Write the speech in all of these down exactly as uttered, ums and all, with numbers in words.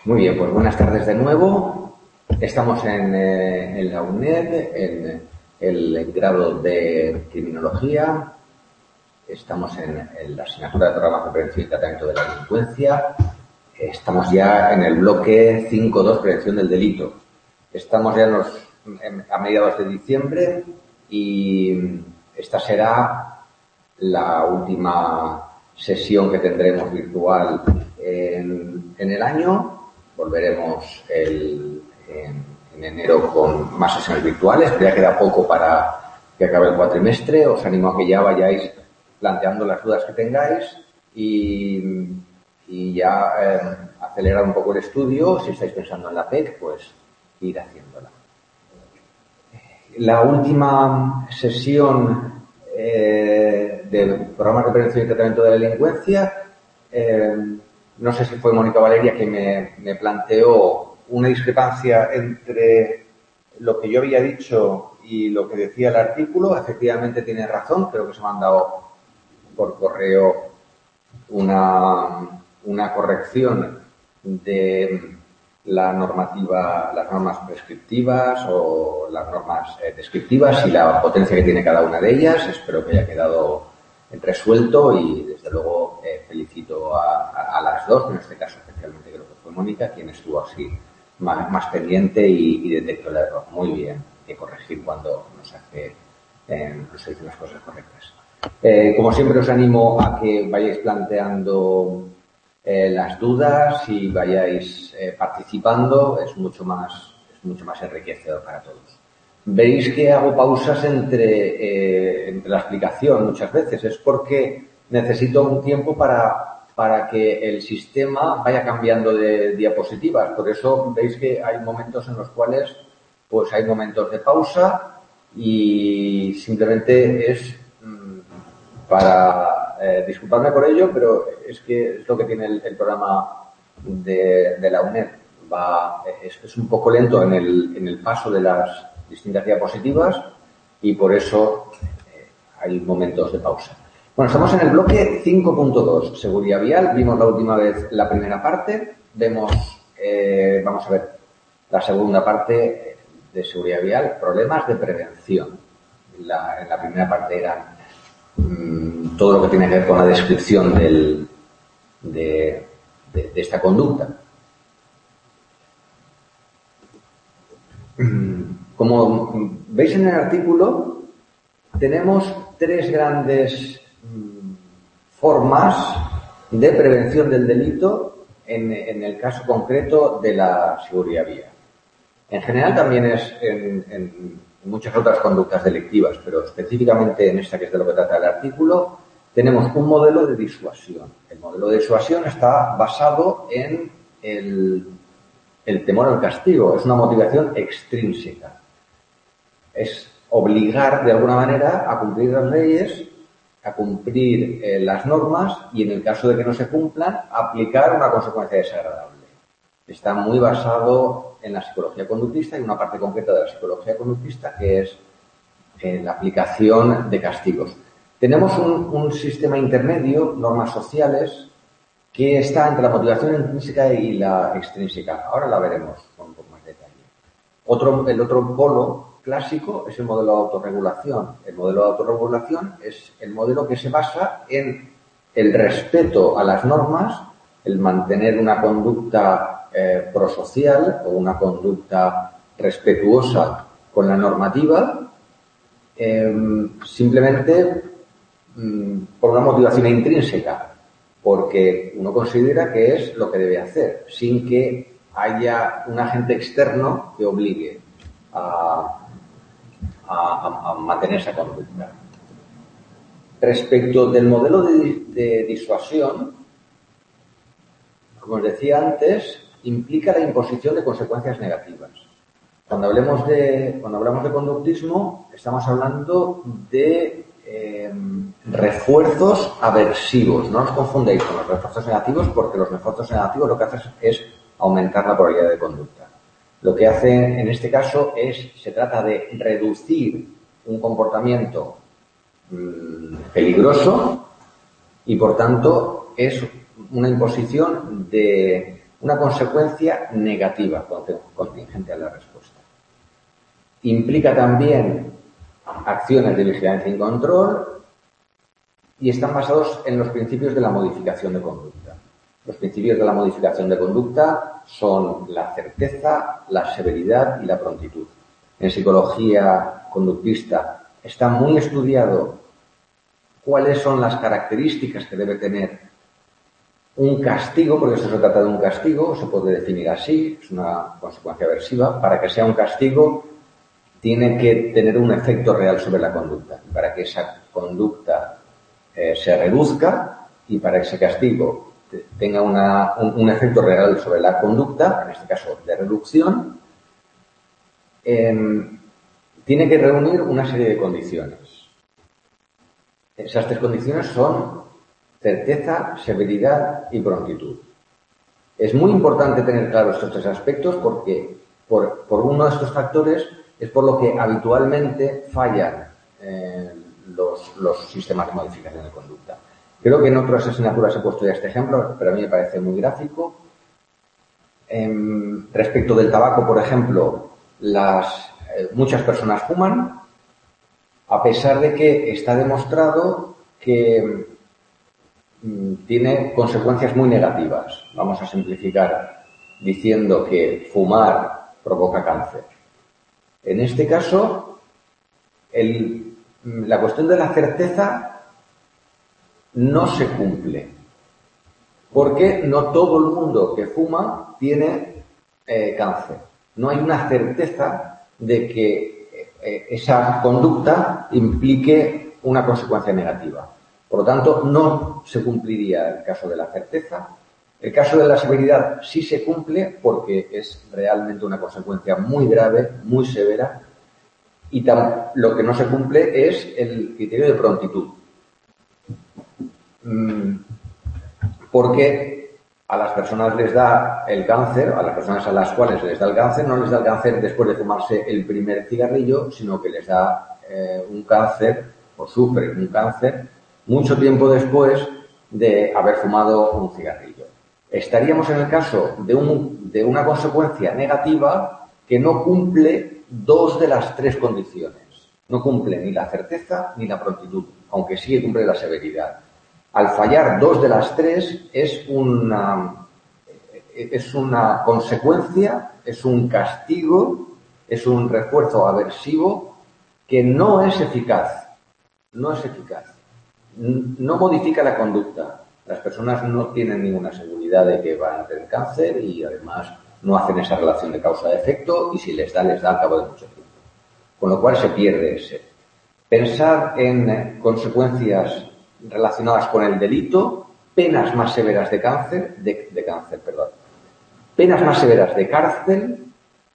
Muy bien, pues buenas tardes de nuevo. Estamos en, eh, en la UNED, en el grado de Criminología. Estamos en, en la asignatura de Programas de Prevención y Tratamiento de la Delincuencia. Estamos ya en el bloque cinco punto dos, Prevención del Delito. Estamos ya en los, en, a mediados de diciembre y esta será la última sesión que tendremos virtual en, en el año. Volveremos el, en, en enero con más sesiones virtuales, pero ya queda poco para que acabe el cuatrimestre. Os animo a que ya vayáis planteando las dudas que tengáis y, y ya eh, acelerar un poco el estudio. Si estáis pensando en la P E C, pues ir haciéndola. La última sesión eh, de programas de prevención y tratamiento de la delincuencia, eh, no sé si fue Mónica Valeria que me, me planteó una discrepancia entre lo que yo había dicho y lo que decía el artículo. Efectivamente tiene razón, creo que se me han dado por correo una, una corrección de la normativa, las normas prescriptivas o las normas eh, descriptivas y la potencia que tiene cada una de ellas. Espero que haya quedado resuelto y desde luego eh, felicito a, a, a las dos, en este caso especialmente creo que fue Mónica quien estuvo así más, más pendiente y, y detectó el error. Muy bien, hay que corregir cuando nos hace, eh, no se dicen las cosas correctas. Eh, como siempre os animo a que vayáis planteando eh, las dudas y vayáis eh, participando, es mucho más, es mucho más enriquecedor para todos. Veis que hago pausas entre, eh, entre la explicación muchas veces, es porque necesito un tiempo para, para que el sistema vaya cambiando de diapositivas. Por eso veis que hay momentos en los cuales pues hay momentos de pausa y simplemente es para eh, disculparme por ello, pero es que es lo que tiene el, el programa de, de la UNED. Va, es, es un poco lento en el, en el paso de las distintas diapositivas y por eso eh, hay momentos de pausa. Bueno, estamos en el bloque cinco punto dos, seguridad vial. Vimos la última vez la primera parte. Vemos, eh, vamos a ver, la segunda parte de seguridad vial, problemas de prevención. La, en la primera parte eran todo lo que tiene que ver con la descripción del, de, de, de esta conducta. Como veis en el artículo, tenemos tres grandes formas de prevención del delito en, en el caso concreto de la seguridad vial. En general también es en, en muchas otras conductas delictivas, pero específicamente en esta que es de lo que trata el artículo, tenemos un modelo de disuasión. El modelo de disuasión está basado en el, el temor al castigo, es una motivación extrínseca. Es obligar de alguna manera a cumplir las leyes, a cumplir eh, las normas y en el caso de que no se cumplan, aplicar una consecuencia desagradable. Está muy basado en la psicología conductista y una parte concreta de la psicología conductista que es eh, la aplicación de castigos. Tenemos un, un sistema intermedio, normas sociales, que está entre la motivación intrínseca y la extrínseca. Ahora la veremos con un poco más de detalle. Otro, el otro polo clásico es el modelo de autorregulación. El modelo de autorregulación es el modelo que se basa en el respeto a las normas, el mantener una conducta Eh, prosocial o una conducta respetuosa con la normativa, eh, simplemente mm, por una motivación intrínseca, porque uno considera que es lo que debe hacer, sin que haya un agente externo que obligue a, a, a mantener esa conducta. Respecto del modelo de, de disuasión, como os decía antes, implica la imposición de consecuencias negativas. Cuando hablemos de, cuando hablamos de conductismo, estamos hablando de eh, refuerzos aversivos. No os confundéis con los refuerzos negativos, porque los refuerzos negativos lo que hacen es aumentar la probabilidad de conducta. Lo que hace en este caso es, se trata de reducir un comportamiento mmm, peligroso y por tanto es una imposición de una consecuencia negativa contingente a la respuesta. Implica también acciones de vigilancia y control y están basados en los principios de la modificación de conducta. Los principios de la modificación de conducta son la certeza, la severidad y la prontitud. En psicología conductista está muy estudiado cuáles son las características que debe tener un castigo, porque esto se trata de un castigo, se puede definir así, es una consecuencia aversiva. Para que sea un castigo tiene que tener un efecto real sobre la conducta. Para que esa conducta eh, se reduzca y para que ese castigo tenga una, un, un efecto real sobre la conducta, en este caso de reducción, eh, tiene que reunir una serie de condiciones. Esas tres condiciones son certeza, severidad y prontitud. Es muy importante tener claros estos tres aspectos porque por, por uno de estos factores es por lo que habitualmente fallan eh, los, los sistemas de modificación de conducta. Creo que en otras asignaturas he puesto ya este ejemplo, pero a mí me parece muy gráfico. Eh, respecto del tabaco, por ejemplo, las, eh, muchas personas fuman, a pesar de que está demostrado que mm, tiene consecuencias muy negativas. Vamos a simplificar diciendo que fumar provoca cáncer. En este caso, el, la cuestión de la certeza no se cumple, porque no todo el mundo que fuma tiene eh, cáncer. No hay una certeza de que eh, esa conducta implique una consecuencia negativa. Por lo tanto, no se cumpliría el caso de la certeza. El caso de la severidad sí se cumple porque es realmente una consecuencia muy grave, muy severa, y tam- lo que no se cumple es el criterio de prontitud. Porque a las personas les da el cáncer, a las personas a las cuales les da el cáncer, no les da el cáncer después de fumarse el primer cigarrillo, sino que les da eh, un cáncer, o sufren un cáncer, mucho tiempo después de haber fumado un cigarrillo. Estaríamos en el caso de, un, de una consecuencia negativa que no cumple dos de las tres condiciones. No cumple ni la certeza ni la prontitud, aunque sí cumple la severidad. Al fallar dos de las tres es una, es una consecuencia, es un castigo, es un refuerzo aversivo que no es eficaz. No es eficaz. No modifica la conducta. Las personas no tienen ninguna seguridad de que van a tener cáncer y además no hacen esa relación de causa-efecto y si les da, les da al cabo de mucho tiempo. Con lo cual se pierde ese. Pensar en consecuencias relacionadas con el delito, penas más severas de cáncer, de, de cáncer, perdón, penas más severas de cárcel,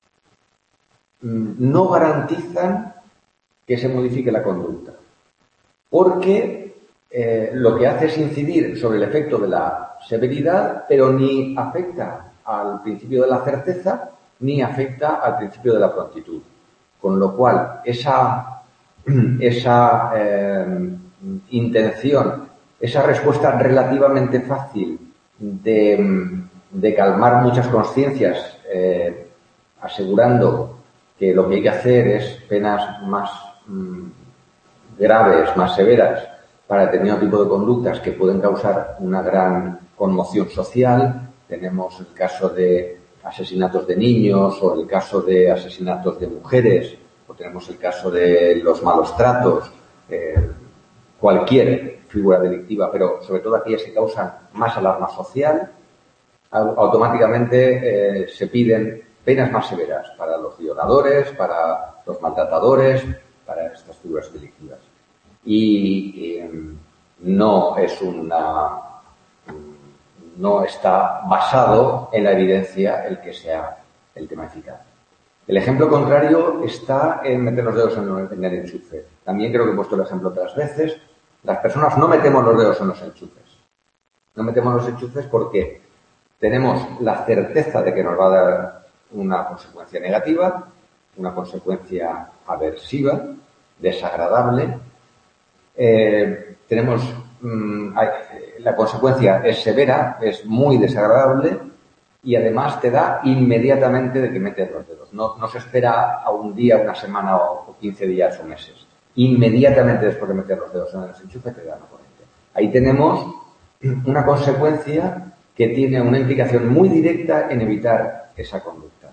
no garantizan que se modifique la conducta. Porque eh, lo que hace es incidir sobre el efecto de la severidad, pero ni afecta al principio de la certeza, ni afecta al principio de la prontitud. Con lo cual, esa, esa eh, intención, esa respuesta relativamente fácil de, de calmar muchas conciencias, eh, asegurando que lo que hay que hacer es penas más mmm, graves, más severas, para determinado tipo de conductas que pueden causar una gran conmoción social. Tenemos el caso de asesinatos de niños o el caso de asesinatos de mujeres o tenemos el caso de los malos tratos, eh, cualquier figura delictiva, pero sobre todo aquellas que causan más alarma social, automáticamente eh, se piden penas más severas para los violadores, para los maltratadores, para estas figuras delictivas. Y eh, no es una no está basado en la evidencia el que sea el tema eficaz. El ejemplo contrario está en meter los dedos en el enchufe. También creo que he puesto el ejemplo otras veces. Las personas no metemos los dedos en los enchufes. No metemos los enchufes porque tenemos la certeza de que nos va a dar una consecuencia negativa, una consecuencia aversiva, desagradable. Eh, tenemos mmm, hay, la consecuencia es severa, es muy desagradable y además te da inmediatamente de que metes los dedos. No, no se espera a un día, una semana o quince días o meses. Inmediatamente después de meter los dedos en el desenchufe te da una corriente. Ahí tenemos una consecuencia que tiene una implicación muy directa en evitar esa conducta.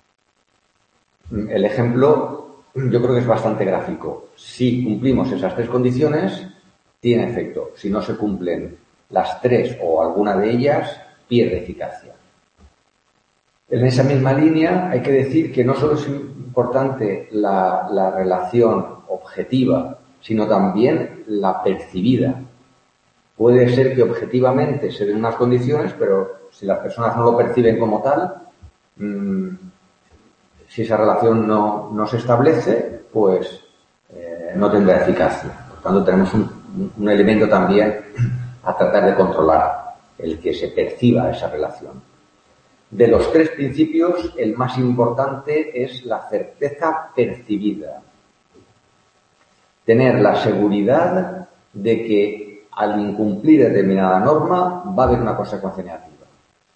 El ejemplo yo creo que es bastante gráfico. Si cumplimos esas tres condiciones, tiene efecto. Si no se cumplen las tres o alguna de ellas, pierde eficacia. En esa misma línea hay que decir que no solo es importante la, la relación objetiva, sino también la percibida. Puede ser que objetivamente se den unas condiciones, pero si las personas no lo perciben como tal, mmm, si esa relación no, no se establece, pues eh, no tendrá eficacia. Por tanto, tenemos un, un elemento también a tratar de controlar, el que se perciba esa relación. De los tres principios, el más importante es la certeza percibida. Tener la seguridad de que al incumplir determinada norma va a haber una consecuencia negativa.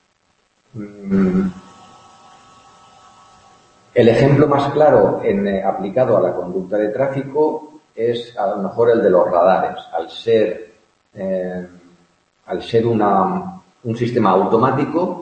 El ejemplo más claro en, eh, aplicado a la conducta de tráfico es a lo mejor el de los radares. Al ser, eh, al ser una, un sistema automático,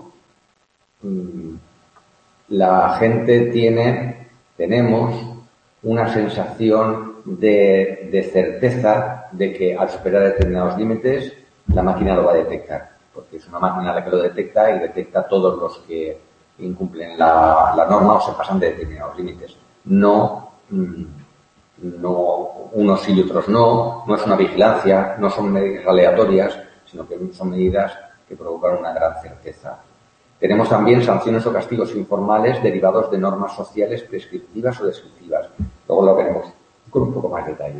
la gente tiene, tenemos una sensación de, de certeza de que al superar determinados límites la máquina lo va a detectar, porque es una máquina la que lo detecta y detecta a todos los que incumplen la, la norma o se pasan de determinados límites. No, no unos sí y otros no, no es una vigilancia, no son medidas aleatorias, sino que son medidas que provocan una gran certeza. Tenemos también sanciones o castigos informales derivados de normas sociales prescriptivas o descriptivas. Luego lo veremos con un poco más de detalle.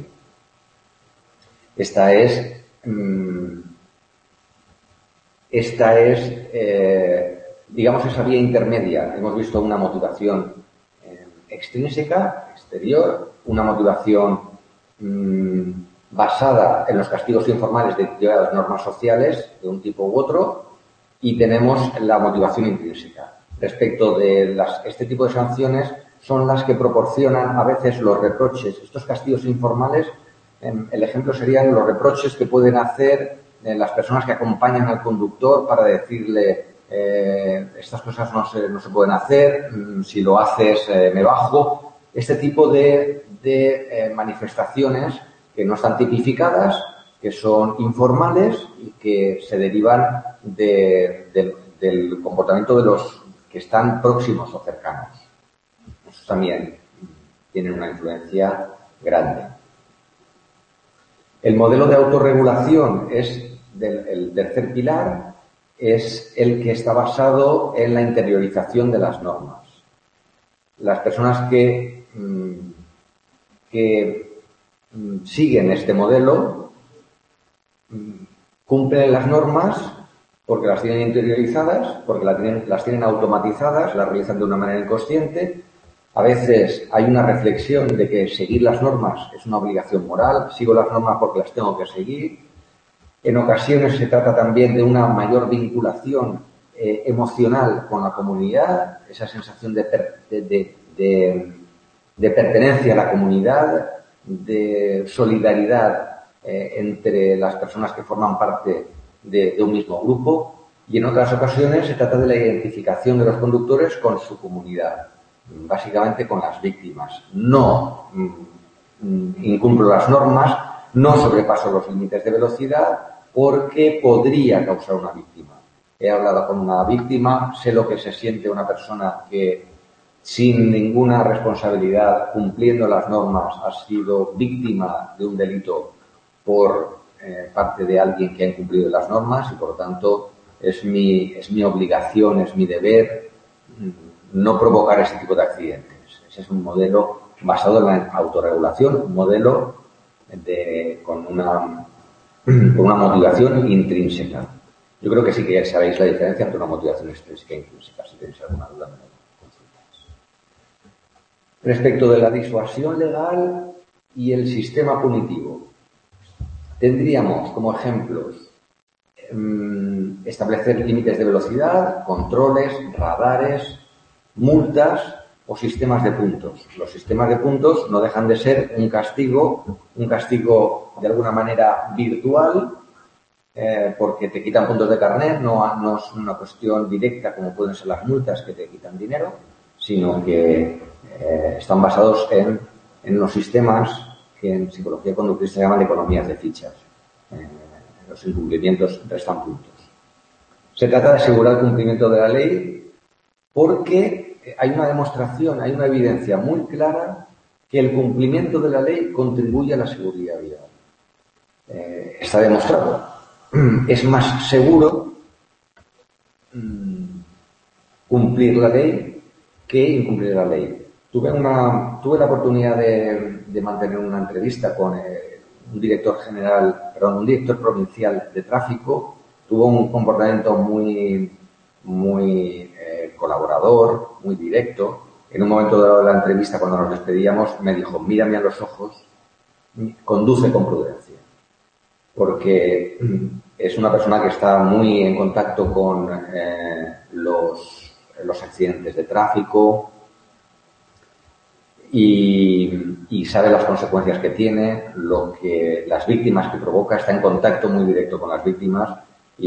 Esta es, mmm, esta es, eh, digamos, esa vía intermedia. Hemos visto una motivación eh, extrínseca, exterior, una motivación mmm, basada en los castigos informales de, de las normas sociales de un tipo u otro. Y tenemos la motivación intrínseca. Respecto de las, este tipo de sanciones, son las que proporcionan a veces los reproches. Estos castigos informales, en, el ejemplo serían los reproches que pueden hacer eh, las personas que acompañan al conductor para decirle eh, estas cosas no se, no se pueden hacer, mmm, si lo haces eh, me bajo. Este tipo de, de eh, manifestaciones que no están tipificadas, que son informales y que se derivan de, de, del comportamiento de los que están próximos o cercanos. Eso también tiene una influencia grande. El modelo de autorregulación es del, el tercer pilar, es el que está basado en la interiorización de las normas. Las personas que, que siguen este modelo cumplen las normas porque las tienen interiorizadas, porque las tienen, las tienen automatizadas, las realizan de una manera inconsciente. A veces hay una reflexión de que seguir las normas es una obligación moral, sigo las normas porque las tengo que seguir. En ocasiones se trata también de una mayor vinculación eh, emocional con la comunidad, esa sensación de, per, de, de, de, de pertenencia a la comunidad, de solidaridad eh, entre las personas que forman parte de, de un mismo grupo, y en otras ocasiones se trata de la identificación de los conductores con su comunidad, básicamente con las víctimas. No mm, incumplo las normas, no sobrepaso los límites de velocidad porque podría causar una víctima. He hablado con una víctima, sé lo que se siente una persona que sin ninguna responsabilidad, cumpliendo las normas, ha sido víctima de un delito por eh, parte de alguien que ha incumplido las normas y por lo tanto es mi, es mi obligación, es mi deber no provocar ese tipo de accidentes. Ese es un modelo basado en la autorregulación, un modelo de, con, una, con una motivación intrínseca. Yo creo que sí que ya sabéis la diferencia entre una motivación extrínseca e intrínseca, si tenéis alguna duda. Respecto de la disuasión legal y el sistema punitivo, tendríamos como ejemplos mm, establecer límites de velocidad, controles, radares, multas o sistemas de puntos. Los sistemas de puntos no dejan de ser un castigo, un castigo de alguna manera virtual, eh, porque te quitan puntos de carnet, no, no es una cuestión directa como pueden ser las multas que te quitan dinero, sino que eh, están basados en, en unos sistemas que en psicología conductista se llaman economías de fichas. Eh, los incumplimientos restan puntos. Se trata de asegurar el cumplimiento de la ley porque hay una demostración, hay una evidencia muy clara que el cumplimiento de la ley contribuye a la seguridad vial. Eh, está demostrado. Es más seguro mmm, cumplir la ley que incumplir la ley. Tuve, una, tuve la oportunidad de, de mantener una entrevista con eh, un director general, perdón, un director provincial de tráfico. Tuvo un comportamiento muy, muy eh, colaborador, muy directo. En un momento dado de la entrevista, cuando nos despedíamos, me dijo: mírame a los ojos, conduce con prudencia. Porque es una persona que está muy en contacto con eh, los, los accidentes de tráfico y, y sabe las consecuencias que tiene, lo que las víctimas que provoca, está en contacto muy directo con las víctimas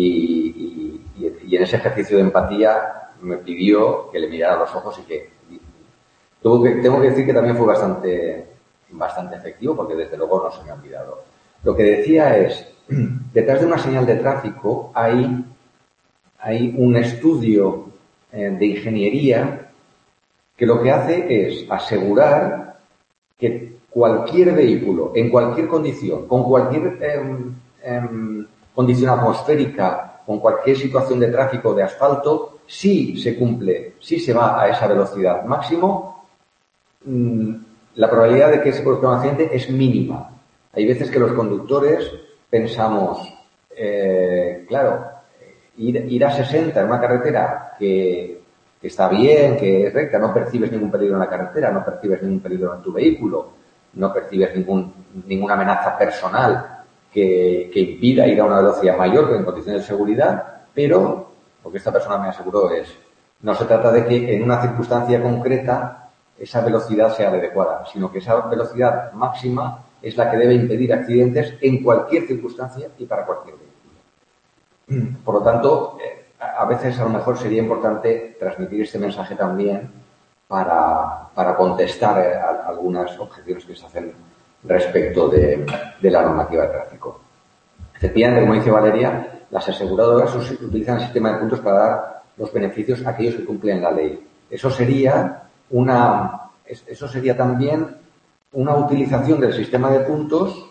y, y, y en ese ejercicio de empatía me pidió que le mirara a los ojos y que, tengo que tengo que decir que también fue bastante, bastante efectivo, porque desde luego no se me ha olvidado. Lo que decía es, detrás de una señal de tráfico hay, hay un estudio eh, de ingeniería que lo que hace es asegurar que cualquier vehículo, en cualquier condición, con cualquier eh, eh, condición atmosférica, con cualquier situación de tráfico de asfalto, si se cumple, si se va a esa velocidad máximo, mmm, la probabilidad de que se produzca un accidente es mínima. Hay veces que los conductores pensamos, eh, claro, ir, ir a sesenta en una carretera que, que está bien, que es recta, no percibes ningún peligro en la carretera, no percibes ningún peligro en tu vehículo, no percibes ningún, ninguna amenaza personal que, que impida ir a una velocidad mayor que en condiciones de seguridad, pero lo que esta persona me aseguró es, no se trata de que en una circunstancia concreta esa velocidad sea la adecuada, sino que esa velocidad máxima es la que debe impedir accidentes en cualquier circunstancia y para cualquier vehículo. Por lo tanto, eh, a veces a lo mejor sería importante transmitir este mensaje también para, para contestar a, a algunas objeciones que se hacen respecto de, de la normativa de tráfico. Efectivamente, como dice Valeria, las aseguradoras utilizan el sistema de puntos para dar los beneficios a aquellos que cumplen la ley. Eso sería una, eso sería también una utilización del sistema de puntos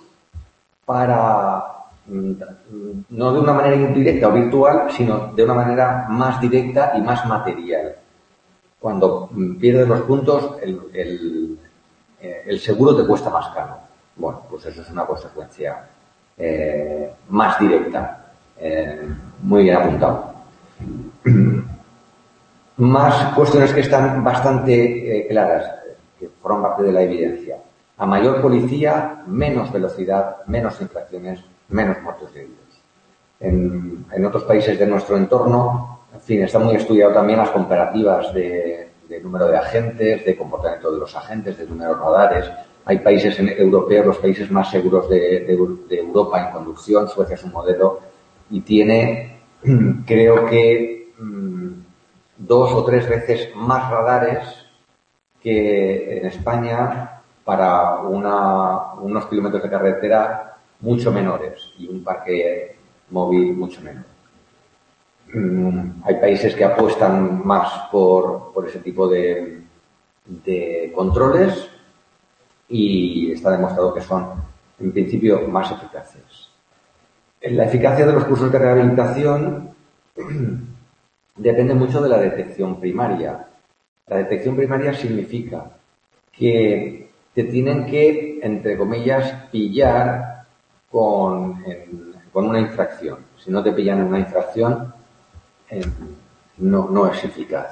para, no de una manera indirecta o virtual, sino de una manera más directa y más material. Cuando pierdes los puntos, el, el, el seguro te cuesta más caro. Bueno, pues eso es una consecuencia eh, más directa. Eh, muy bien apuntado. Más cuestiones que están bastante eh, claras, que forman parte de la evidencia. A mayor policía, menos velocidad, menos infracciones, menos muertos de heridos. En, en otros países de nuestro entorno, en fin, está muy estudiado también las comparativas de, de número de agentes, de comportamiento de los agentes, de número de radares. Hay países en, europeos, los países más seguros de, de, de Europa en conducción. Suecia es un modelo y tiene, creo que, dos o tres veces más radares que en España para una, unos kilómetros de carretera mucho menores y un parque móvil mucho menor. Hay países que apuestan más por, por ese tipo de, de controles y está demostrado que son, en principio, más eficaces. La eficacia de los cursos de rehabilitación depende mucho de la detección primaria. La detección primaria significa que te tienen que, entre comillas, pillar con, en, con una infracción. Si no te pillan en una infracción, eh, no, no es eficaz.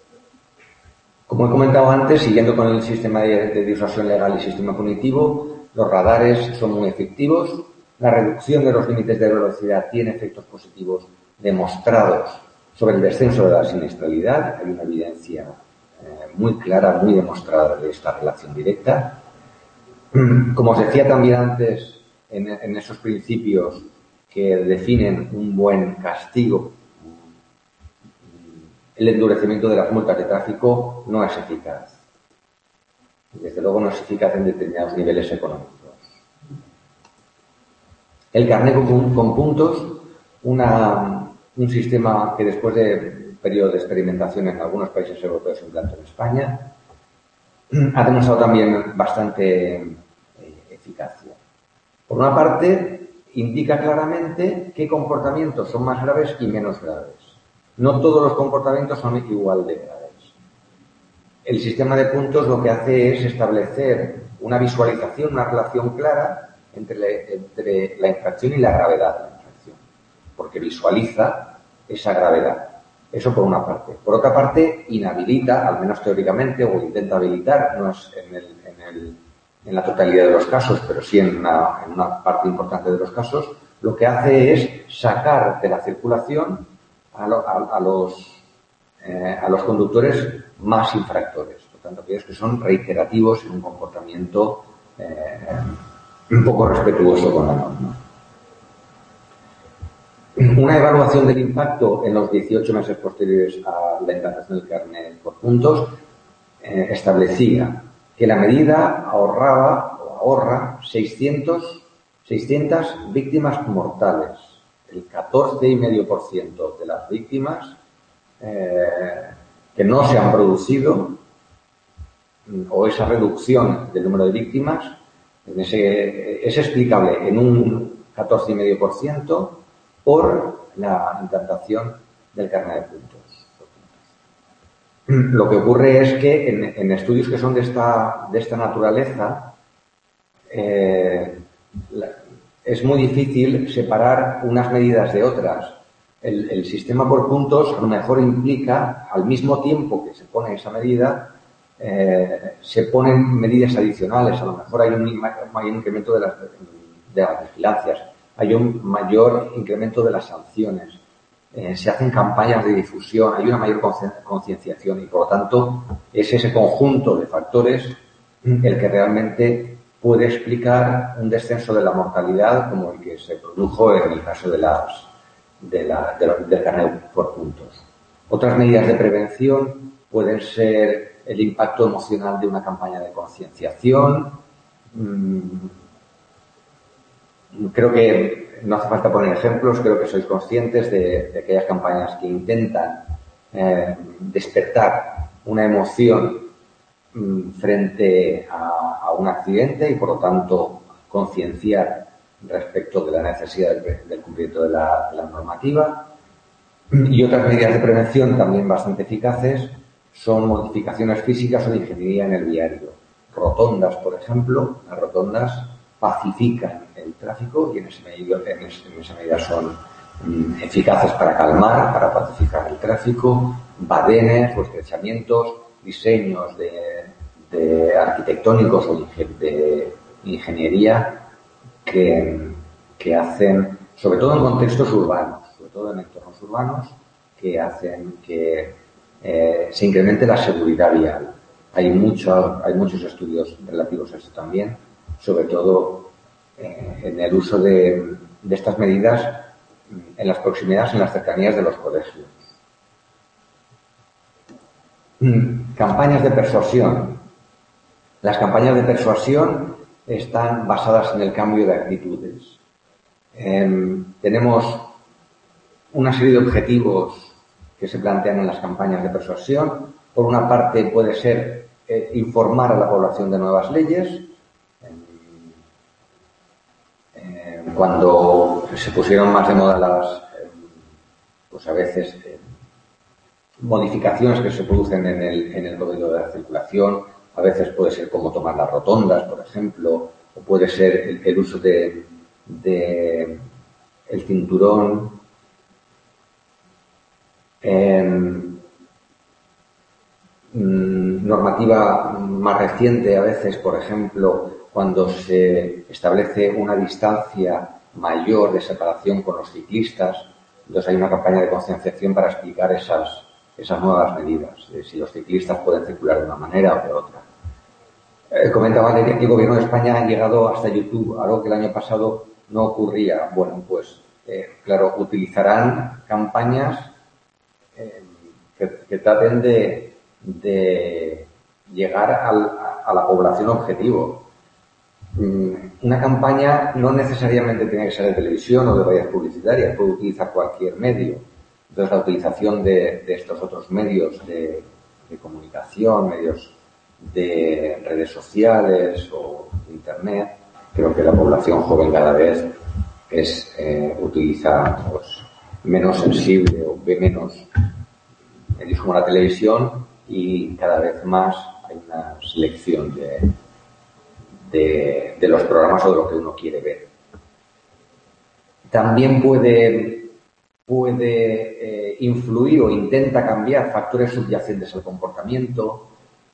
Como he comentado antes, siguiendo con el sistema de, de disuasión legal y sistema punitivo, Los radares son muy efectivos. La reducción de los límites de velocidad tiene efectos positivos demostrados sobre el descenso de la siniestralidad. Hay una evidencia eh, muy clara, muy demostrada de esta relación directa. Como os decía también antes, en, en esos principios que definen un buen castigo, el endurecimiento de las multas de tráfico no es eficaz. Desde luego no es eficaz en determinados niveles económicos. El carnet con, con puntos, una, un sistema que después de un periodo de experimentación en algunos países europeos se implantó en España, ha demostrado también bastante eh, eficacia. Por una parte, indica claramente qué comportamientos son más graves y menos graves. No todos los comportamientos son igual de graves. El sistema de puntos lo que hace es establecer una visualización, una relación clara entre la, entre la infracción y la gravedad de la infracción, porque visualiza esa gravedad. Eso por una parte. Por otra parte, inhabilita, al menos teóricamente, o intenta habilitar, no es en, el, en, el, en la totalidad de los casos, pero sí en una, en una parte importante de los casos, lo que hace es sacar de la circulación a, lo, a, a, los, eh, a los conductores más infractores, por tanto, aquellos que son reiterativos en un comportamiento eh, un poco respetuoso con la norma. Una evaluación del impacto en los dieciocho meses posteriores a la implantación del carnet por puntos eh, establecía que la medida ahorraba o ahorra seiscientas víctimas mortales, el catorce coma cinco por ciento de las víctimas eh, que no se han producido, o esa reducción del número de víctimas en ese, es explicable en un catorce coma cinco por ciento por la implantación del carnet de puntos. Lo que ocurre es que en, en estudios que son de esta, de esta naturaleza eh, la, es muy difícil separar unas medidas de otras. El, el sistema por puntos a lo mejor implica, al mismo tiempo que se pone esa medida, eh, se ponen medidas adicionales. A lo mejor hay un mayor incremento de las, de las vigilancias, hay un mayor incremento de las sanciones, eh, se hacen campañas de difusión, hay una mayor concienciación y, por lo tanto, es ese conjunto de factores el que realmente puede explicar un descenso de la mortalidad como el que se produjo en el caso de las De la, de la, del carnet por puntos. Otras medidas de prevención pueden ser el impacto emocional de una campaña de concienciación. Creo que no hace falta poner ejemplos, creo que sois conscientes de, de aquellas campañas que intentan eh, despertar una emoción mmm, frente a, a un accidente y, por lo tanto, concienciar respecto de la necesidad del, del cumplimiento de la, de la normativa. Y otras medidas de prevención también bastante eficaces son modificaciones físicas o de ingeniería en el viario. Rotondas, por ejemplo, las rotondas pacifican el tráfico y en, ese medio, en, ese, en esa medida son mm, eficaces para calmar, para pacificar el tráfico. Badenes o estrechamientos, diseños de, de arquitectónicos o de, de ingeniería Que, que hacen, sobre todo en contextos urbanos, sobre todo en entornos urbanos, que hacen que eh, se incremente la seguridad vial. Hay, mucho, hay muchos estudios relativos a esto también, sobre todo eh, en el uso de, de estas medidas en las proximidades, en las cercanías de los colegios. Campañas de persuasión. Las campañas de persuasión están basadas en el cambio de actitudes. Eh, tenemos una serie de objetivos que se plantean en las campañas de persuasión. Por una parte puede ser eh, informar a la población de nuevas leyes. Eh, cuando se pusieron más de moda las, eh, pues a veces, eh, modificaciones que se producen en el, en el código de la circulación, a veces puede ser como tomar las rotondas, por ejemplo, o puede ser el, el uso de, de el cinturón. Eh, normativa más reciente, a veces, por ejemplo, cuando se establece una distancia mayor de separación con los ciclistas. Entonces hay una campaña de concienciación para explicar esas, esas nuevas medidas, de si los ciclistas pueden circular de una manera o de otra. Eh, comentaba Valeria que el Gobierno de España ha llegado hasta YouTube, algo que el año pasado no ocurría. Bueno, pues eh, claro, utilizarán campañas eh, que, que traten de, de llegar al, a, a la población objetivo. Una campaña no necesariamente tiene que ser de televisión o de vallas publicitarias, puede utilizar cualquier medio. Entonces, la utilización de, de estos otros medios de, de comunicación, medios de redes sociales o Internet, creo que la población joven cada vez es eh, utiliza pues, menos sensible o ve menos medios como la televisión, y cada vez más hay una selección de De, de los programas o de lo que uno quiere ver. También puede, puede eh, influir o intenta cambiar factores subyacentes al comportamiento.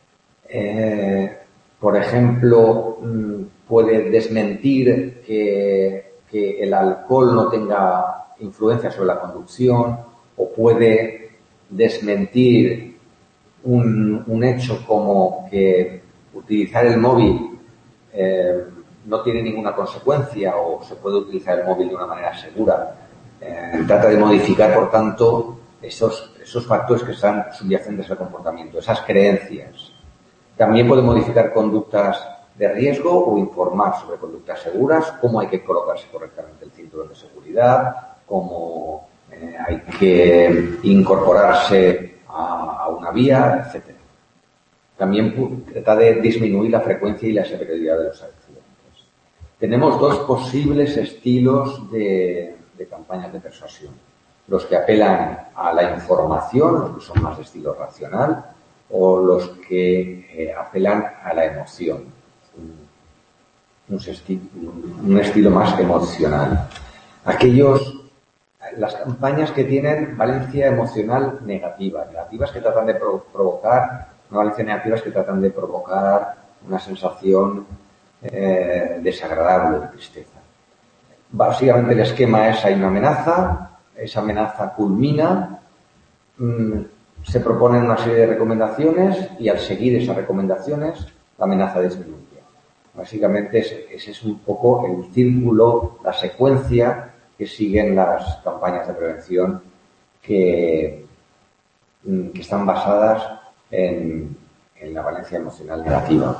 Eh, por ejemplo, puede desmentir que, que el alcohol no tenga influencia sobre la conducción, o puede desmentir un, un hecho como que utilizar el móvil Eh, no tiene ninguna consecuencia o se puede utilizar el móvil de una manera segura. Eh, trata de modificar, por tanto, esos, esos factores que están subyacentes al comportamiento, esas creencias. También puede modificar conductas de riesgo o informar sobre conductas seguras, cómo hay que colocarse correctamente el cinturón de seguridad, cómo eh, hay que incorporarse a, a una vía, etcétera. También trata de disminuir la frecuencia y la severidad de los accidentes. Tenemos dos posibles estilos de, de campañas de persuasión. Los que apelan a la información, los que son más de estilo racional, o los que eh, apelan a la emoción, un, un, esti un estilo más emocional. Aquellos, las campañas que tienen valencia emocional negativa, negativas que tratan de pro provocar Una valencia negativa es que tratan de provocar una sensación eh, desagradable de tristeza. Básicamente el esquema es: hay una amenaza, esa amenaza culmina, mmm, se proponen una serie de recomendaciones y al seguir esas recomendaciones la amenaza disminuye. Básicamente ese, ese es un poco el círculo, la secuencia que siguen las campañas de prevención que, que están basadas En, en la valencia emocional negativa.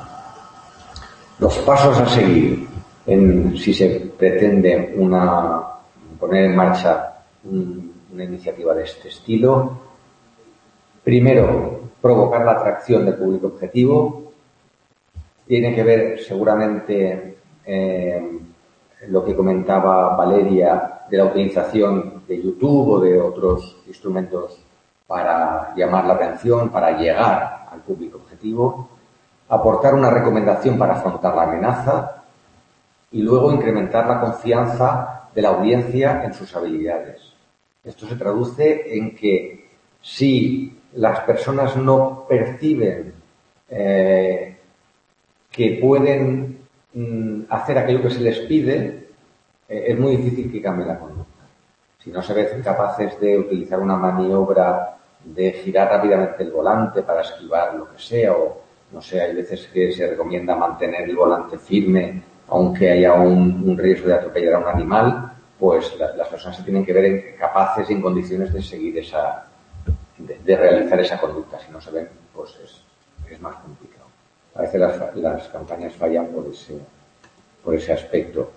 Los pasos a seguir en, si se pretende una, poner en marcha un, una iniciativa de este estilo. Primero, provocar la atracción del público objetivo. Tiene que ver seguramente eh, lo que comentaba Valeria de la utilización de YouTube o de otros instrumentos para llamar la atención, para llegar al público objetivo, aportar una recomendación para afrontar la amenaza y luego incrementar la confianza de la audiencia en sus habilidades. Esto se traduce en que si las personas no perciben eh, que pueden mm, hacer aquello que se les pide, eh, es muy difícil que cambie la conducta. Si no se ven capaces de utilizar una maniobra de girar rápidamente el volante para esquivar lo que sea, o no sé, hay veces que se recomienda mantener el volante firme aunque haya un, un riesgo de atropellar a un animal, pues la, las personas se tienen que ver en, capaces y en condiciones de seguir esa, de, de realizar esa conducta. Si no se ven, pues es, es más complicado. A veces las, las campañas fallan por ese, por ese aspecto.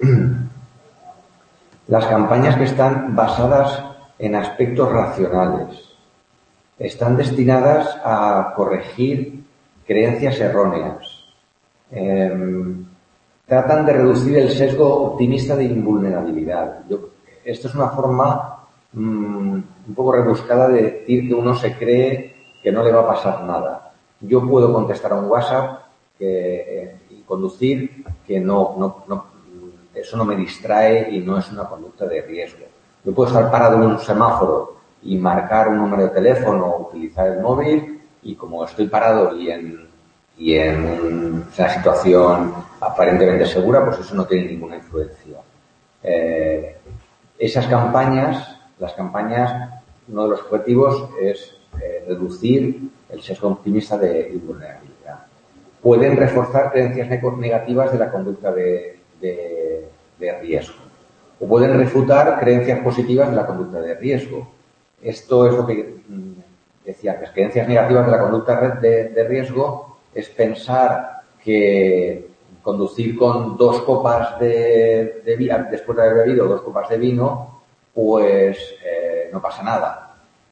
Las campañas que están basadas en aspectos racionales están destinadas a corregir creencias erróneas. Eh, tratan de reducir el sesgo optimista de invulnerabilidad. Yo, esto es una forma mmm, un poco rebuscada de decir que uno se cree que no le va a pasar nada. Yo puedo contestar a un WhatsApp que, eh, y conducir que no, no, no, eso no me distrae y no es una conducta de riesgo. Yo puedo estar parado en un semáforo y marcar un número de teléfono o utilizar el móvil, y como estoy parado y en, y en una situación aparentemente segura, pues eso no tiene ninguna influencia. Eh, esas campañas, las campañas, uno de los objetivos es eh, reducir el sesgo optimista de invulnerabilidad. Pueden reforzar creencias negativas de la conducta de, de, de riesgo. O pueden refutar creencias positivas de la conducta de riesgo. Esto es lo que decía antes. Creencias negativas de la conducta de, de riesgo es pensar que conducir con dos copas de, de vino, después de haber bebido dos copas de vino, pues eh, no pasa nada.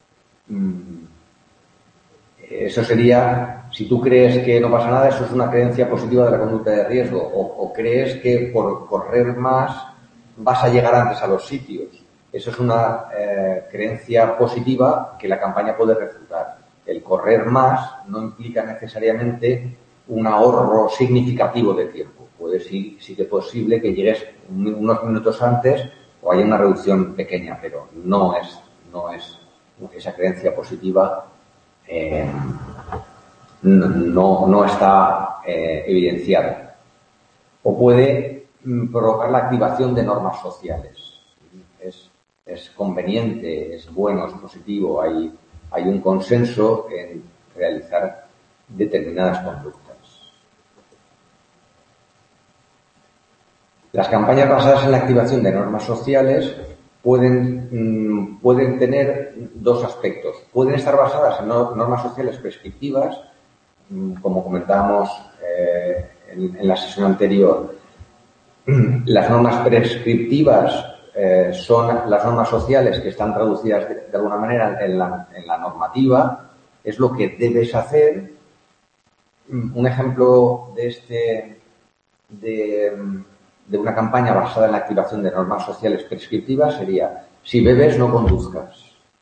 Eso sería, si tú crees que no pasa nada, eso es una creencia positiva de la conducta de riesgo. O, o crees que por correr más vas a llegar antes a los sitios. Eso es una eh, creencia positiva que la campaña puede refutar. El correr más no implica necesariamente un ahorro significativo de tiempo. Puede sí, sí que es posible que llegues unos minutos antes o haya una reducción pequeña, pero no es, no es esa creencia positiva. Eh, no, no está eh, evidenciada. O puede mm, provocar la activación de normas sociales. Es, es conveniente, es bueno, es positivo. Hay, hay un consenso en realizar determinadas conductas. Las campañas basadas en la activación de normas sociales Pueden, mmm, pueden tener dos aspectos. Pueden estar basadas en no, normas sociales prescriptivas, mmm, como comentábamos eh, en, en la sesión anterior. Las normas prescriptivas eh, son las normas sociales que están traducidas de, de alguna manera en la, en la normativa. Es lo que debes hacer. Un ejemplo de este... de... de una campaña basada en la activación de normas sociales prescriptivas sería: si bebes, no conduzcas.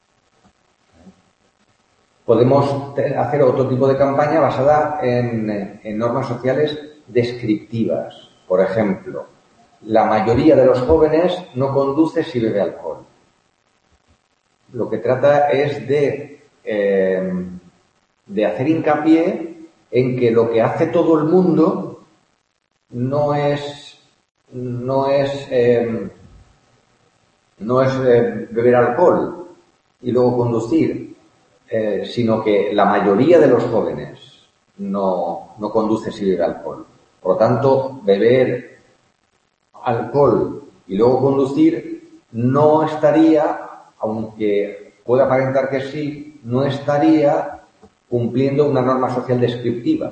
Podemos hacer otro tipo de campaña basada en, en normas sociales descriptivas. Por ejemplo, la mayoría de los jóvenes no conduce si bebe alcohol. Lo que trata es de, eh, de hacer hincapié en que lo que hace todo el mundo no es no es eh, no es eh, beber alcohol y luego conducir, eh, sino que la mayoría de los jóvenes no, no conduce si bebe alcohol. Por lo tanto, beber alcohol y luego conducir no estaría, aunque pueda aparentar que sí, no estaría cumpliendo una norma social descriptiva.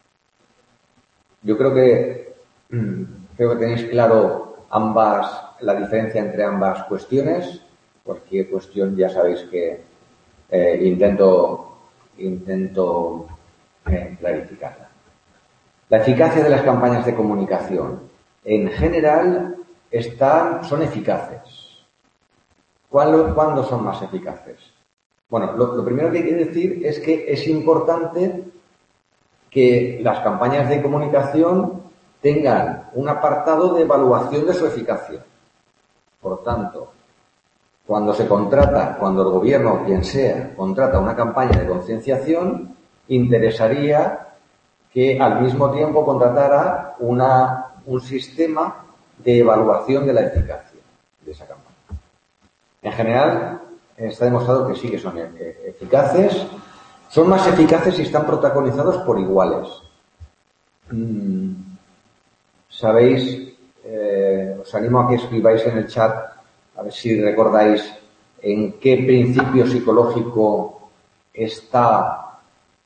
Yo creo que Creo que tenéis claro ambas, la diferencia entre ambas cuestiones. Cualquier cuestión ya sabéis que eh, intento, intento eh, clarificarla. La eficacia de las campañas de comunicación. En general están, son eficaces. ¿Cuándo, ¿Cuándo son más eficaces? Bueno, lo, lo primero que hay que decir es que es importante que las campañas de comunicación tengan un apartado de evaluación de su eficacia. Por tanto, cuando se contrata, cuando el gobierno o quien sea contrata una campaña de concienciación, interesaría que al mismo tiempo contratara una, un sistema de evaluación de la eficacia de esa campaña. En general, está demostrado que sí que son eficaces. Son más eficaces si están protagonizados por iguales. Mm. Sabéis, eh, os animo a que escribáis en el chat, a ver si recordáis en qué principio psicológico está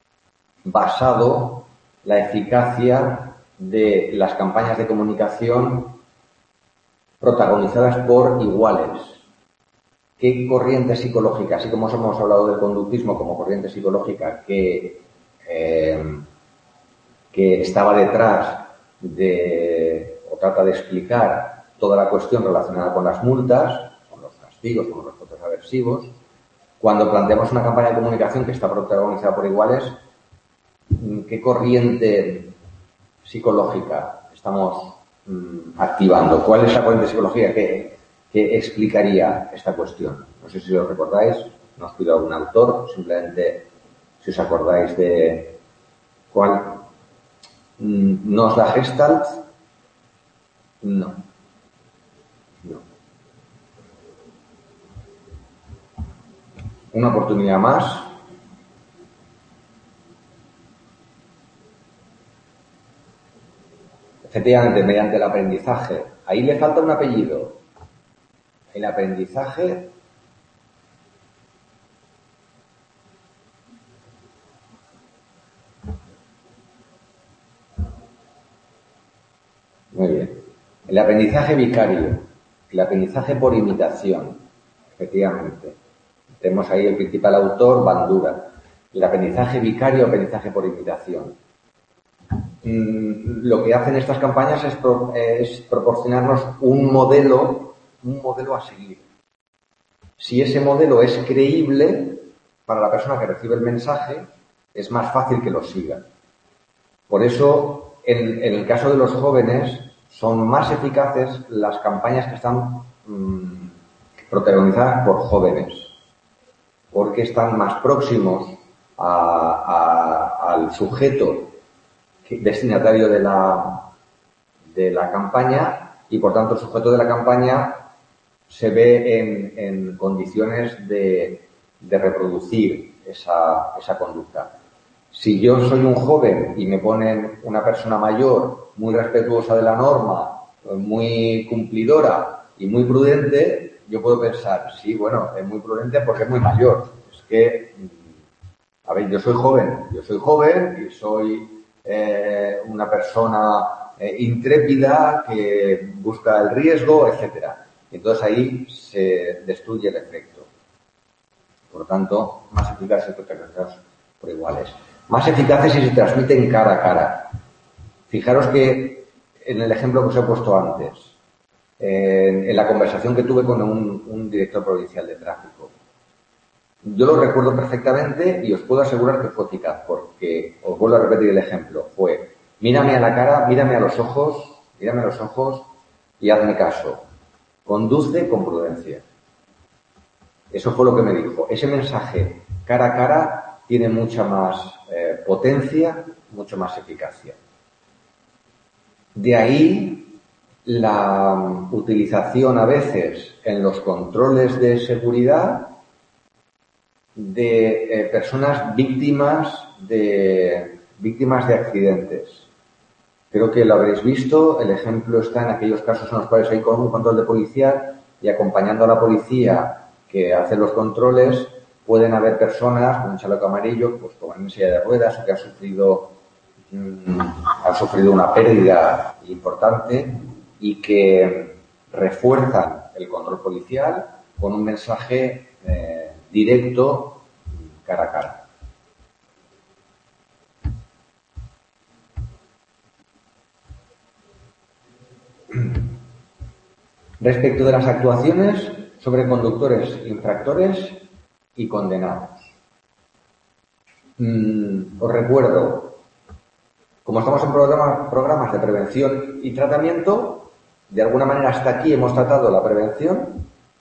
basado la eficacia de las campañas de comunicación protagonizadas por iguales. ¿Qué corriente psicológica, así como hemos hablado del conductismo como corriente psicológica que, eh, que estaba detrás de, o trata de explicar toda la cuestión relacionada con las multas, con los castigos, con los refuerzos aversivos? Cuando planteamos una campaña de comunicación que está protagonizada por iguales, ¿qué corriente psicológica estamos mm, activando? ¿Cuál es la corriente psicológica que, que explicaría esta cuestión? No sé si lo recordáis, no os pido algún autor, simplemente si os acordáis de cuál. ¿No es la Gestalt? No. No. Una oportunidad más. Efectivamente, mediante el aprendizaje. Ahí le falta un apellido. El aprendizaje muy bien. El aprendizaje vicario. El aprendizaje por imitación. Efectivamente. Tenemos ahí el principal autor, Bandura. El aprendizaje vicario, aprendizaje por imitación. Mm, lo que hacen estas campañas es, pro, es proporcionarnos un modelo, un modelo a seguir. Si ese modelo es creíble para la persona que recibe el mensaje, es más fácil que lo siga. Por eso, en, en el caso de los jóvenes, son más eficaces las campañas que están mmm, protagonizadas por jóvenes, porque están más próximos a, a, al sujeto destinatario de la, de la campaña y, por tanto, el sujeto de la campaña se ve en, en condiciones de, de reproducir esa, esa conducta. Si yo soy un joven y me ponen una persona mayor, muy respetuosa de la norma, muy cumplidora y muy prudente, yo puedo pensar, sí, bueno, es muy prudente porque es muy mayor. Es que, a ver, yo soy joven, yo soy joven y soy eh, una persona eh, intrépida que busca el riesgo, etcétera. Entonces ahí se destruye el efecto. Por lo tanto, más eficaces que otras por iguales. Más eficaces si se transmiten cara a cara. Fijaros que en el ejemplo que os he puesto antes, en, en la conversación que tuve con un, un director provincial de tráfico, yo lo recuerdo perfectamente y os puedo asegurar que fue eficaz, porque os vuelvo a repetir el ejemplo. Fue, mírame a la cara, mírame a los ojos, mírame a los ojos y hazme caso. Conduce con prudencia. Eso fue lo que me dijo. Ese mensaje cara a cara tiene mucha más eh, potencia, mucho más eficacia. De ahí la utilización a veces en los controles de seguridad de eh, personas víctimas de víctimas de accidentes. Creo que lo habréis visto. El ejemplo está en aquellos casos en los cuales hay un control de policía y acompañando a la policía que hace los controles, pueden haber personas con un chaleco amarillo, pues como en silla de ruedas o que ha sufrido, mmm, ha sufrido una pérdida importante y que refuerzan el control policial con un mensaje eh, directo cara a cara. Respecto de las actuaciones sobre conductores infractores y condenados. Mm, os recuerdo, como estamos en programa, programas de prevención y tratamiento, de alguna manera hasta aquí hemos tratado la prevención.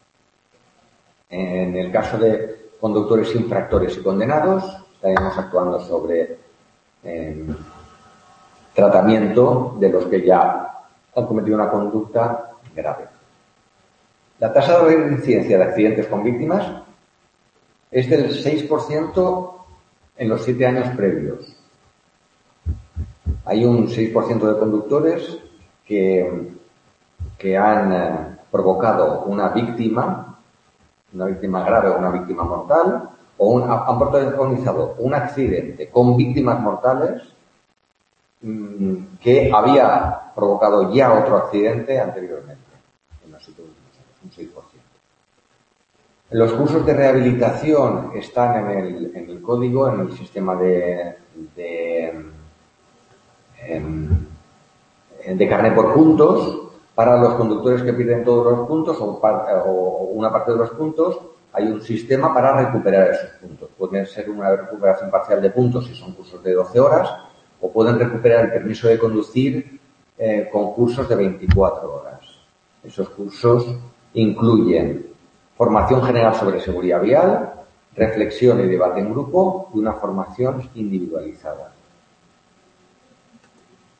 En el caso de conductores infractores y condenados, estaremos actuando sobre eh, tratamiento de los que ya han cometido una conducta grave. La tasa de reincidencia de accidentes con víctimas es del seis por ciento en los siete años previos. Hay un seis por ciento de conductores que, que han eh, provocado una víctima, una víctima grave o una víctima mortal, o un, han protagonizado un accidente con víctimas mortales mmm, que había provocado ya otro accidente anteriormente. En los siete últimos años, un seis por ciento. Los cursos de rehabilitación están en el, en el código, en el sistema de, de, de carné por puntos. Para los conductores que pierden todos los puntos o, o una parte de los puntos, hay un sistema para recuperar esos puntos. Pueden ser una recuperación parcial de puntos si son cursos de doce horas, o pueden recuperar el permiso de conducir eh, con cursos de veinticuatro horas. Esos cursos incluyen formación general sobre seguridad vial, reflexión y debate en grupo y una formación individualizada.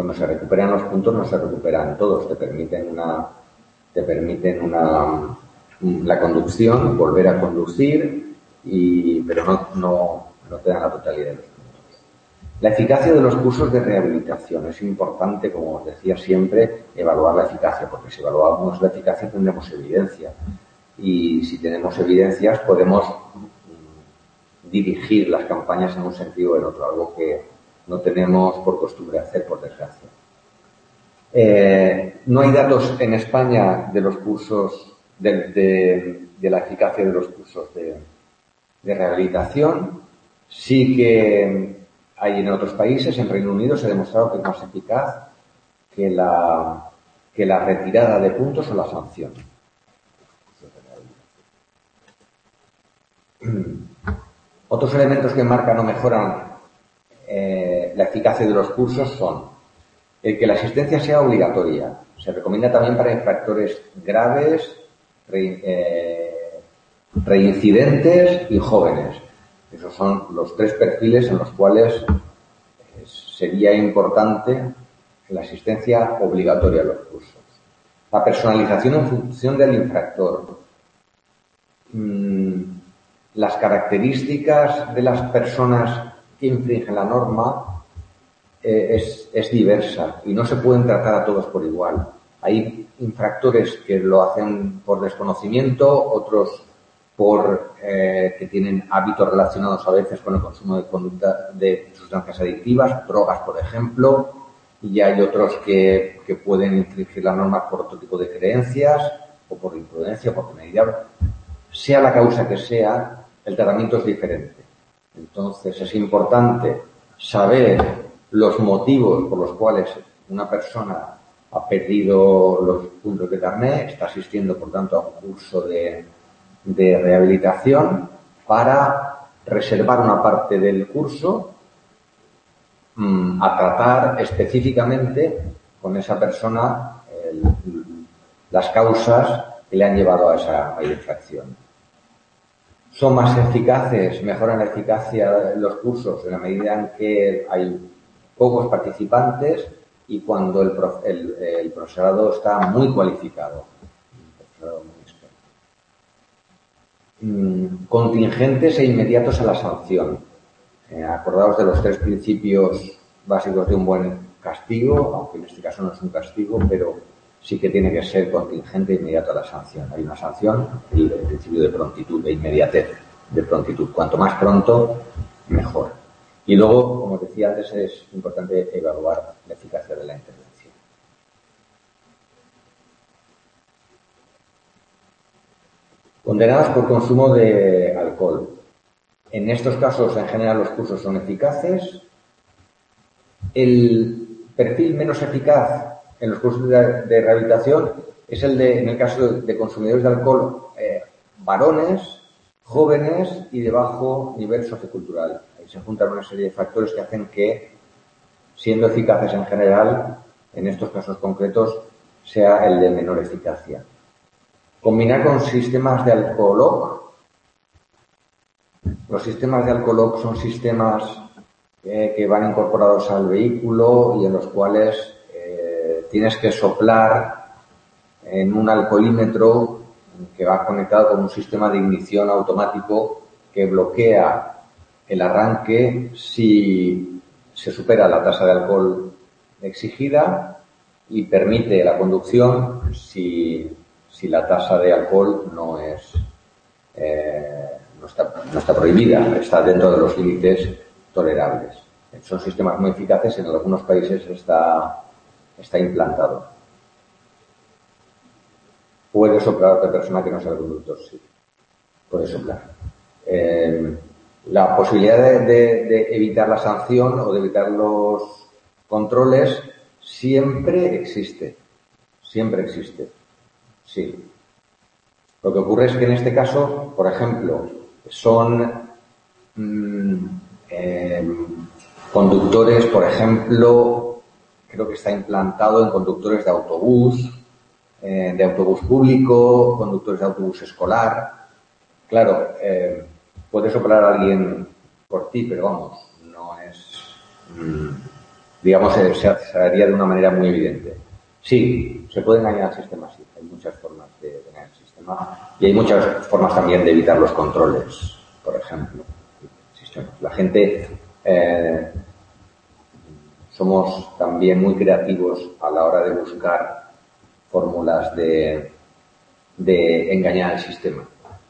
Cuando se recuperan los puntos no se recuperan todos, te permiten una, te permiten una, la conducción, volver a conducir, y, pero no, no, no te dan la totalidad de los puntos. La eficacia de los cursos de rehabilitación. Es importante, como os decía siempre, evaluar la eficacia, porque si evaluamos la eficacia tendremos evidencia. Y si tenemos evidencias podemos dirigir las campañas en un sentido o en otro, algo que no tenemos por costumbre hacer, por desgracia. Eh, no hay datos en España de los cursos, de, de, de la eficacia de los cursos de, de rehabilitación. Sí que hay en otros países. En Reino Unido se ha demostrado que es más eficaz que la, que la retirada de puntos o la sanción. Otros elementos que marcan o mejoran eh, la eficacia de los cursos son el que la asistencia sea obligatoria. Se recomienda también para infractores graves, re, eh, reincidentes y jóvenes. Esos son los tres perfiles en los cuales eh, sería importante la asistencia obligatoria a los cursos. La personalización en función del infractor. Mm, las características de las personas que infringen la norma eh, es, es diversa y no se pueden tratar a todos por igual. Hay infractores que lo hacen por desconocimiento, otros por eh, que tienen hábitos relacionados a veces con el consumo de conducta de sustancias adictivas, drogas, por ejemplo, y hay otros que, que pueden infringir la norma por otro tipo de creencias o por imprudencia, por temeridad. Sea la causa que sea, el tratamiento es diferente. Entonces es importante saber los motivos por los cuales una persona ha perdido los puntos de carné, está asistiendo por tanto a un curso de, de rehabilitación, para reservar una parte del curso mmm, a tratar específicamente con esa persona el, las causas que le han llevado a esa, a esa infracción. Son más eficaces, mejoran la eficacia de los cursos en la medida en que hay pocos participantes y cuando el, prof, el, el profesorado está muy cualificado. Mm, contingentes e inmediatos a la sanción. Eh, acordaos de los tres principios básicos de un buen castigo, aunque en este caso no es un castigo, pero sí que tiene que ser contingente e inmediato a la sanción. Hay una sanción y el principio de prontitud, de inmediatez, de prontitud. Cuanto más pronto, mejor. Y luego, como decía antes, es importante evaluar la eficacia de la intervención. Condenadas por consumo de alcohol. En estos casos, en general, los cursos son eficaces. El perfil menos eficaz en los cursos de, de rehabilitación es el de, en el caso de, de consumidores de alcohol, eh, varones, jóvenes y de bajo nivel sociocultural. Ahí se juntan una serie de factores que hacen que, siendo eficaces en general, en estos casos concretos, sea el de menor eficacia. Combinar con sistemas de alcohol. Los sistemas de alcohol son sistemas eh, que van incorporados al vehículo y en los cuales eh, tienes que soplar en un alcoholímetro que va conectado con un sistema de ignición automático que bloquea el arranque si se supera la tasa de alcohol exigida y permite la conducción si, si la tasa de alcohol no es eh, no está, no está prohibida, está dentro de los límites tolerables. Son sistemas muy eficaces, en algunos países está, está implantado. ¿Puede soplar otra persona que no sea el conductor? Sí, puede soplar. Eh, la posibilidad de, de, de evitar la sanción o de evitar los controles siempre existe. Siempre existe. Sí. Lo que ocurre es que en este caso, por ejemplo, son mmm, eh, conductores, por ejemplo, creo que está implantado en conductores de autobús, eh, de autobús público, conductores de autobús escolar. Claro, eh, puede soplar a alguien por ti, pero vamos, no es, mmm, digamos, se, se haría de una manera muy evidente. Sí, se puede engañar al sistema, sí. Hay muchas formas de engañar al sistema y hay muchas formas también de evitar los controles, por ejemplo. La gente, eh, somos también muy creativos a la hora de buscar fórmulas de, de engañar al sistema.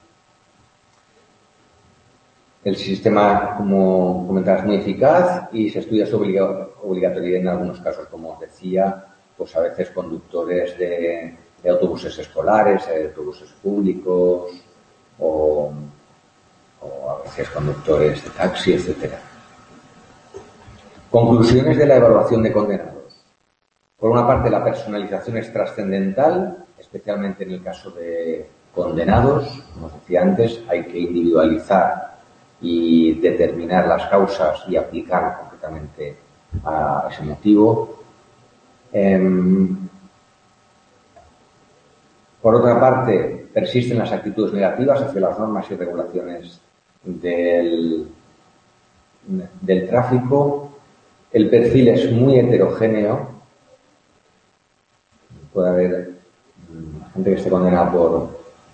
El sistema, como comentabas, es muy eficaz y se estudia su obligatoriedad en algunos casos, como os decía, pues a veces conductores de, de autobuses escolares, de autobuses públicos o, o a veces conductores de taxi, etcétera. Conclusiones de la evaluación de condenados. Por una parte, la personalización es trascendental, especialmente en el caso de condenados. Como os decía antes, hay que individualizar y determinar las causas y aplicar concretamente a ese motivo. Eh, por otra parte, persisten las actitudes negativas hacia las normas y regulaciones del, del tráfico. El perfil es muy heterogéneo. Puede haber gente que esté condenada por,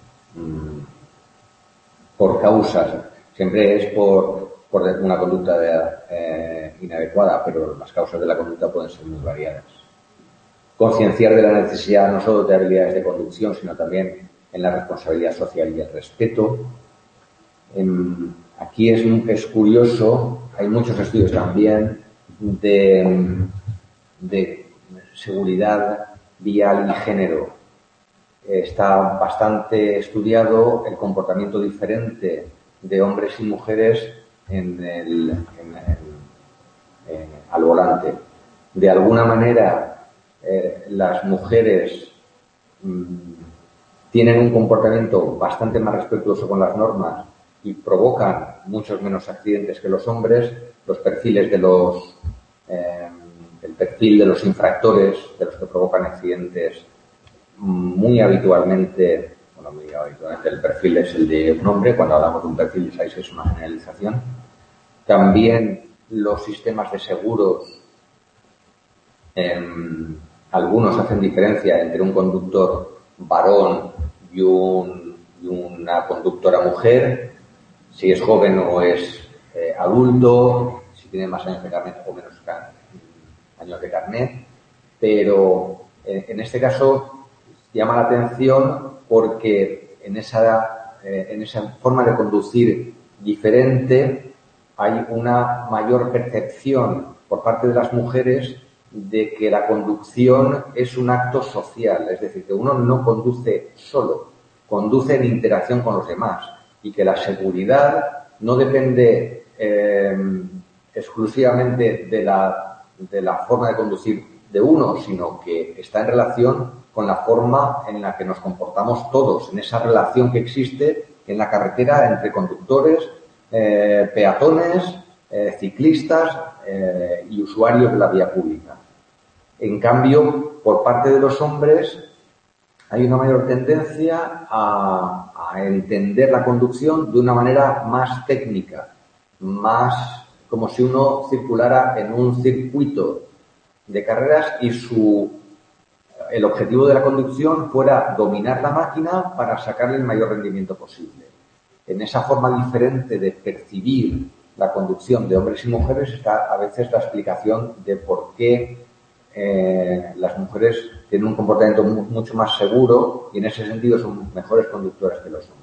por causas. Siempre es por, por una conducta de, eh, inadecuada, pero las causas de la conducta pueden ser muy variadas. Concienciar de la necesidad no solo de habilidades de conducción, sino también en la responsabilidad social y el respeto. En, aquí es, es curioso, hay muchos estudios también de, de seguridad vial y género. Está bastante estudiado el comportamiento diferente de hombres y mujeres en el, en el, en, al volante. De alguna manera, eh, las mujeres mmm, tienen un comportamiento bastante más respetuoso con las normas y provocan muchos menos accidentes que los hombres. Los perfiles de los, eh, el perfil de los infractores, de los que provocan accidentes, muy habitualmente, bueno, muy habitualmente el perfil es el de un hombre. Cuando hablamos de un perfil, sabéis que es una generalización. También los sistemas de seguros, eh, algunos hacen diferencia entre un conductor varón y, un, y una conductora mujer, si es joven o es eh, adulto, si tiene más años de carnet o menos años de carnet, pero eh, en este caso llama la atención porque en esa, eh, en esa forma de conducir diferente hay una mayor percepción por parte de las mujeres de que la conducción es un acto social, es decir, que uno no conduce solo, conduce en interacción con los demás y que la seguridad no depende eh, exclusivamente de la, de la forma de conducir de uno, sino que está en relación con la forma en la que nos comportamos todos, en esa relación que existe en la carretera entre conductores, eh, peatones, eh, ciclistas eh, y usuarios de la vía pública. En cambio, por parte de los hombres hay una mayor tendencia a, a entender la conducción de una manera más técnica, más como si uno circulara en un circuito de carreras y su el objetivo de la conducción fuera dominar la máquina para sacarle el mayor rendimiento posible. En esa forma diferente de percibir la conducción de hombres y mujeres está a veces la explicación de por qué eh, las mujeres tienen un comportamiento mu mucho más seguro y en ese sentido son mejores conductoras que los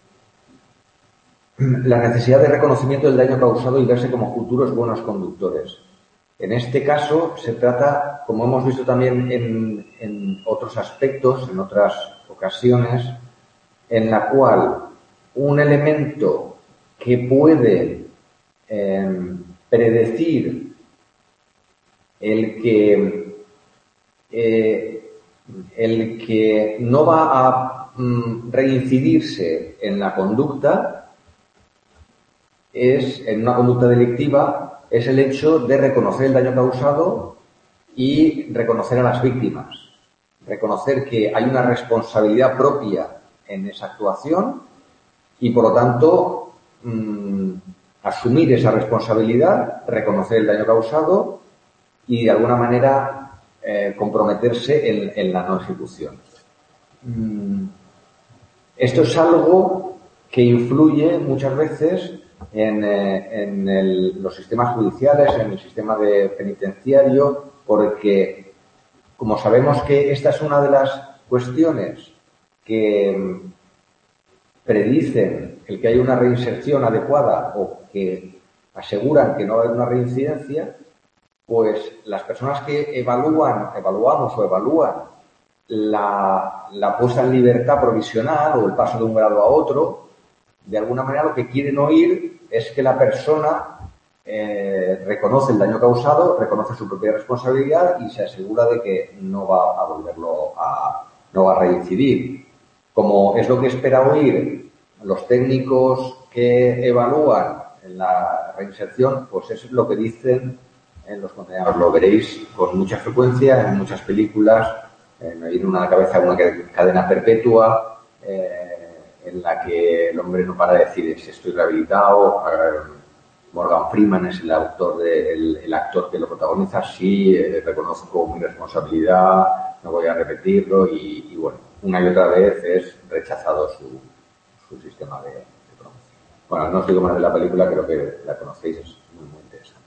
hombres. La necesidad de reconocimiento del daño causado y verse como futuros buenos conductores. En este caso se trata, como hemos visto también en, en otros aspectos, en otras ocasiones, en la cual un elemento que puede eh, predecir el que, eh, el que no va a mm, reincidirse en la conducta, es en una conducta delictiva, es el hecho de reconocer el daño causado y reconocer a las víctimas. Reconocer que hay una responsabilidad propia en esa actuación y, por lo tanto, mmm, asumir esa responsabilidad, reconocer el daño causado y de alguna manera eh, comprometerse en, en la no ejecución. Mm, esto es algo que influye muchas veces en, eh, en el, los sistemas judiciales, en el sistema de penitenciario, porque como sabemos que esta es una de las cuestiones que predicen el que haya una reinserción adecuada o que aseguran que no va a haber una reincidencia, pues las personas que evalúan, evaluamos o evalúan la, la puesta en libertad provisional o el paso de un grado a otro, de alguna manera lo que quieren oír es que la persona eh, reconoce el daño causado, reconoce su propia responsabilidad y se asegura de que no va a volverlo a, no va a reincidir. Como es lo que espera oír los técnicos que evalúan en la reinserción, pues eso es lo que dicen en los condenados. Lo veréis con mucha frecuencia en muchas películas. Eh, me viene una cabeza una cadena perpetua eh, en la que el hombre no para de decir si estoy rehabilitado. Morgan Freeman es el autor de, el, el actor que lo protagoniza. Sí, eh, reconozco mi responsabilidad, no voy a repetirlo y, y bueno, una y otra vez es rechazado su, su sistema de, de promoción. Bueno, no os digo más de la película, creo que la conocéis, es muy, muy interesante.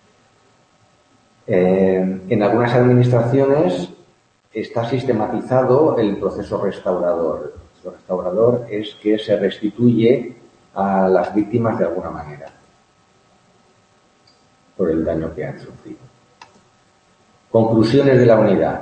Eh, en algunas administraciones está sistematizado el proceso restaurador. El proceso restaurador es que se restituye a las víctimas de alguna manera por el daño que han sufrido. Conclusiones de la unidad.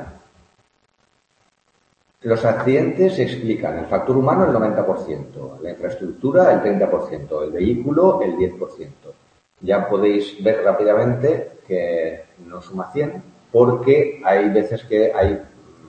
Los accidentes explican el factor humano el noventa por ciento, la infraestructura el treinta por ciento, el vehículo el diez por ciento. Ya podéis ver rápidamente que no suma cien, porque hay veces que hay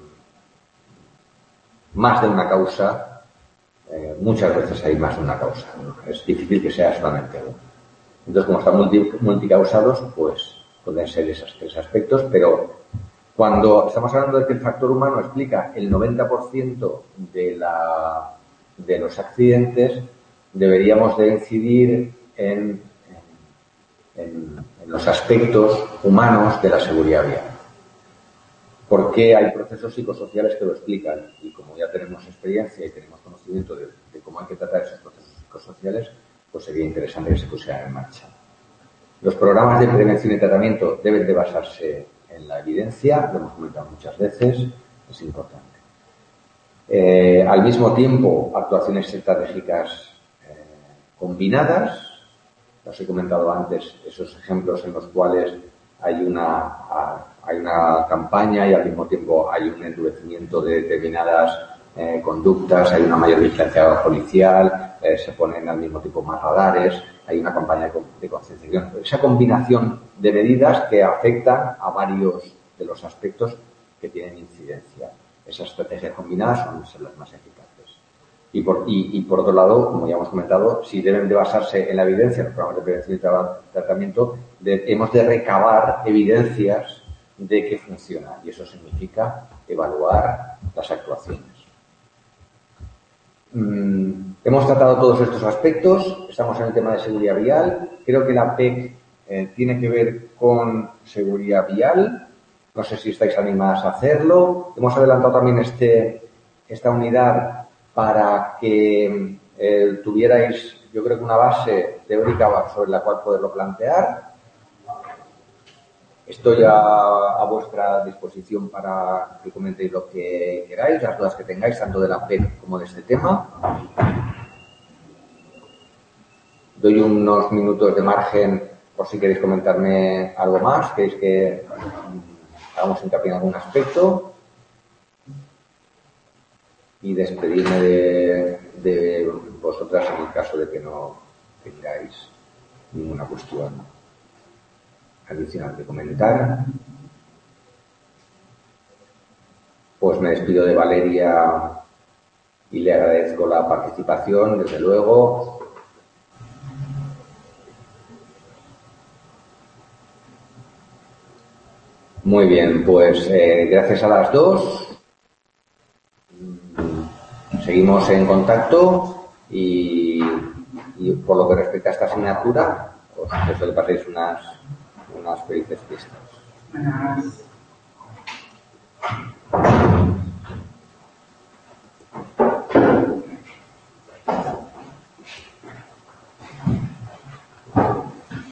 más de una causa, eh, muchas veces hay más de una causa. Es difícil que sea solamente uno. Entonces, como están multi, multicausados, pues pueden ser esos tres aspectos, pero cuando estamos hablando de que el factor humano explica el noventa por ciento de, la, de los accidentes, deberíamos de incidir en, en, en los aspectos humanos de la seguridad vial. Porque hay procesos psicosociales que lo explican y como ya tenemos experiencia y tenemos conocimiento de, de cómo hay que tratar esos procesos psicosociales, pues sería interesante que se pusieran en marcha. Los programas de prevención y tratamiento deben de basarse en la evidencia, lo hemos comentado muchas veces, es importante. Eh, al mismo tiempo, actuaciones estratégicas eh, combinadas. Os he comentado antes esos ejemplos en los cuales hay una, hay una campaña y al mismo tiempo hay un endurecimiento de determinadas eh, conductas, hay una mayor vigilancia policial, eh, se ponen al mismo tiempo más radares, hay una campaña de concienciación. Esa combinación de medidas que afectan a varios de los aspectos que tienen incidencia. Esas estrategias combinadas son, son las más eficaces. Y por, y, y por otro lado, como ya hemos comentado, si deben de basarse en la evidencia, los programas de prevención y tra tratamiento, de, hemos de recabar evidencias de que funciona. Y eso significa evaluar las actuaciones. Mm, hemos tratado todos estos aspectos, estamos en el tema de seguridad vial. Creo que la P E C eh, tiene que ver con seguridad vial. No sé si estáis animadas a hacerlo. Hemos adelantado también este, esta unidad para que eh, tuvierais, yo creo que una base teórica sobre la cual poderlo plantear. Estoy a, a vuestra disposición para que comentéis lo que queráis, las dudas que tengáis, tanto de la P E C como de este tema. Doy unos minutos de margen por si queréis comentarme algo más, queréis que hagamos hincapié en algún aspecto. Y despedirme de, de vosotras en el caso de que no tengáis ninguna cuestión adicional que comentar. Pues me despido de Valeria y le agradezco la participación, desde luego. Muy bien, pues eh, gracias a las dos. Seguimos en contacto y, y por lo que respecta a esta asignatura, os deseo que paséis unas, unas felices fiestas. Buenas.